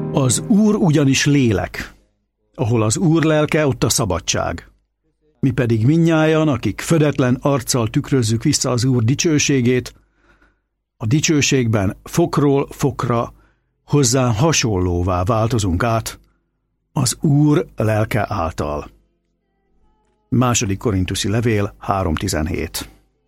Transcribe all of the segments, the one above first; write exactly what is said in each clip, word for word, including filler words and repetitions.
Az Úr ugyanis lélek. Ahol az Úr lelke, ott a szabadság. Mi pedig mindnyájan, akik födetlen arccal tükrözzük vissza az Úr dicsőségét, a dicsőségben fokról fokra hozzá hasonlóvá változunk át az Úr lelke által. Második Korintuszi levél három tizenhét.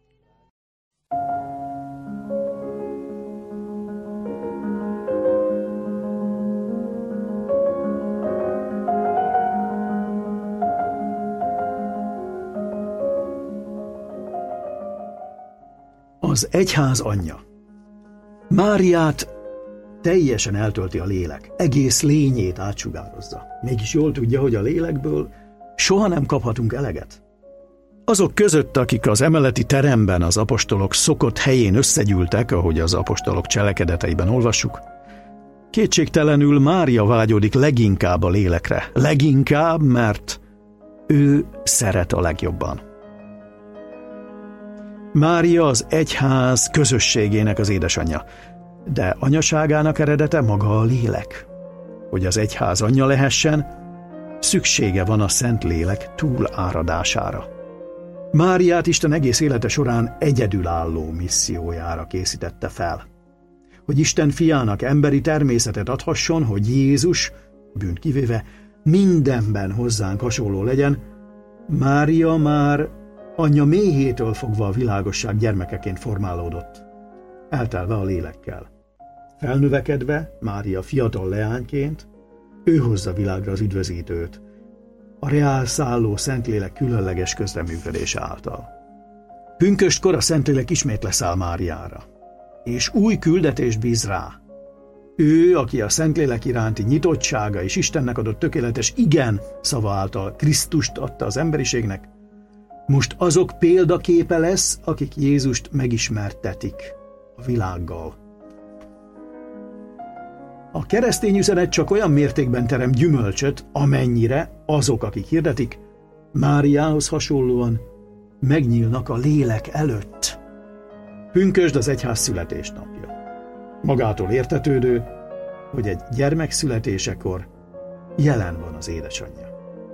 Az egyház anyja. Máriát teljesen eltölti a lélek, egész lényét átsugározza. Mégis jól tudja, hogy a lélekből soha nem kaphatunk eleget. Azok között, akik az emeleti teremben az apostolok szokott helyén összegyűltek, ahogy az apostolok cselekedeteiben olvassuk, kétségtelenül Mária vágyódik leginkább a lélekre. Leginkább, mert ő szeret a legjobban. Mária az egyház közösségének az édesanyja, de anyaságának eredete maga a lélek. Hogy az egyház anyja lehessen, szüksége van a Szentlélek túláradására. Máriát Isten egész élete során egyedülálló missziójára készítette fel. Hogy Isten fiának emberi természetet adhasson, hogy Jézus, bűnt kivéve, mindenben hozzánk hasonló legyen, Mária már anyja méhétől fogva a világosság gyermekeként formálódott, eltelve a lélekkel. Felnövekedve, Mária fiatal leányként, ő hozza világra az üdvözítőt, a reál szálló Szentlélek különleges közreműködése által. Pünköstkor a Szentlélek ismét leszáll Máriára, és új küldetést bíz rá. Ő, aki a Szentlélek iránti nyitottsága és Istennek adott tökéletes igen szava által Krisztust adta az emberiségnek, most azok példaképe lesz, akik Jézust megismertetik a világgal. A keresztény üzenet csak olyan mértékben terem gyümölcsöt, amennyire azok, akik hirdetik, Máriához hasonlóan megnyílnak a lélek előtt. Pünkösd az egyház születésnapja. Magától értetődő, hogy egy gyermek születésekor jelen van az édesanyja.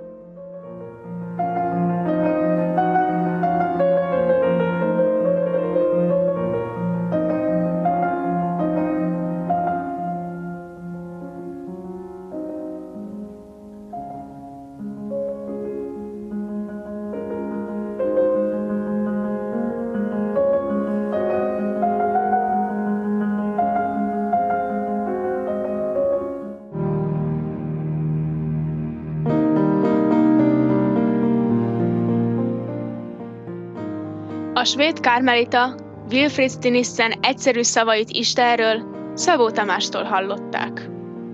A svéd kármelita Wilfrid Stinissen egyszerű szavait Istenről Szabó Tamástól hallották.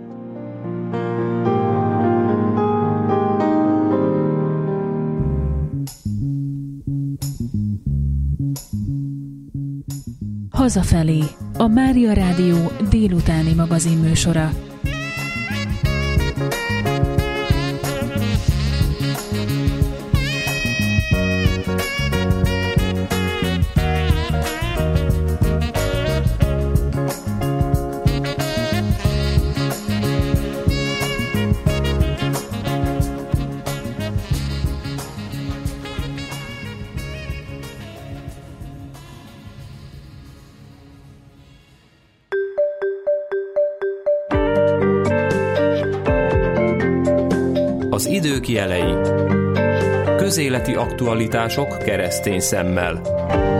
Hazafelé, a Mária Rádió délutáni magazinműsora. Az idők jelei. Közéleti aktualitások keresztény szemmel.